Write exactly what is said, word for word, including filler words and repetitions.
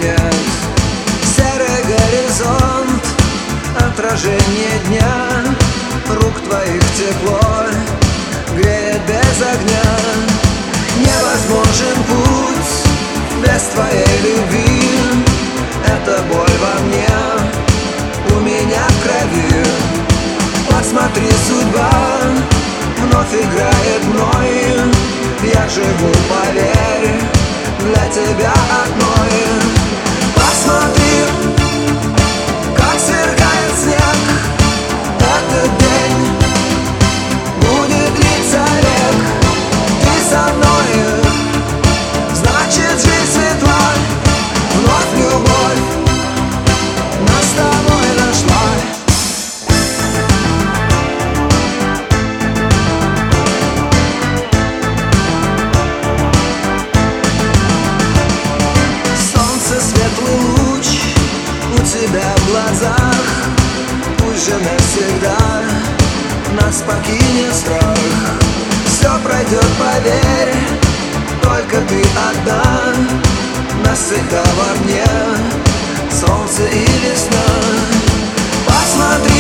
нет. Серый горизонт, отражение дня, рук твоих тепло греет без огня. Невозможен путь без твоей любви. Это боль во мне, у меня в крови. Посмотри, судьба вновь играет мной. Я живу, поверь, для тебя одной. Посмотри, как сверкает снег. Этот день будет длиться век. Ты со мной, значит жизнь светла. Вновь любовь нас с тобой нашла. Солнце, светлый луч у тебя в глазах. Пусть же навсегда нас покинет страх. Все пройдет, поверь, только ты одна. Навсегда во мне солнце и весна. Посмотри,